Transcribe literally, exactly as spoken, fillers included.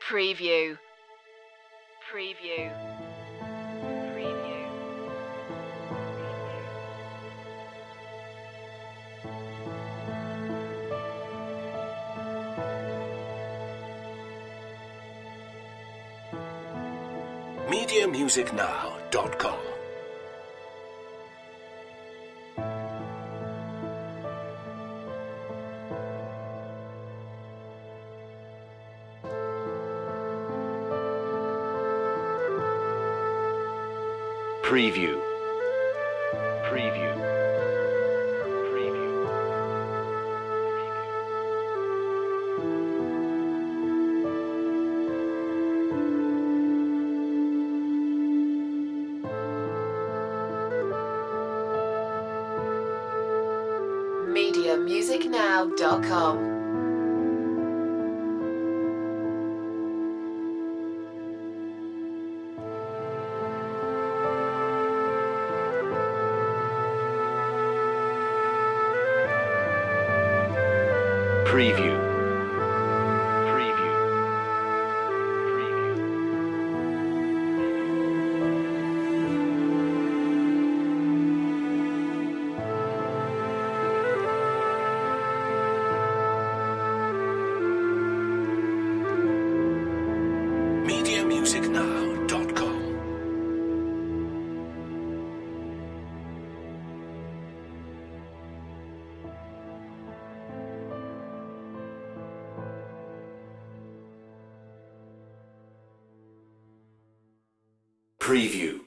Preview. Preview. Preview. media music now dot com. Preview. Preview. Preview. media music now dot com. Preview. Preview. Preview. media music now dot com. Preview.